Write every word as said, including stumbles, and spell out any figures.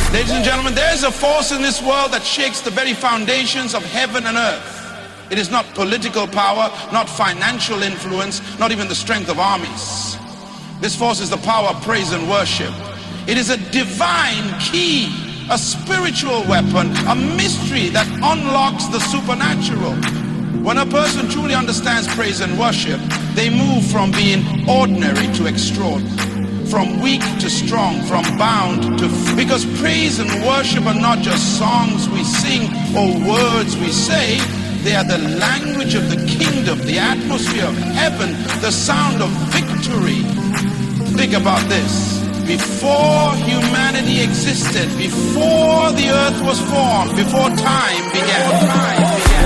Ladies and gentlemen, there is a force in this world that shakes the very foundations of heaven and earth. It is not political power, not financial influence, not even the strength of armies. This force is the power of praise and worship. It is a divine key, a spiritual weapon, a mystery that unlocks the supernatural. When a person truly understands praise and worship, they move from being ordinary to extraordinary. From weak to strong, from bound to free. Because praise and worship are not just songs we sing or words we say. They are the language of the kingdom, the atmosphere of heaven, the sound of victory. Think about this. Before humanity existed, before the earth was formed, before time began, time began.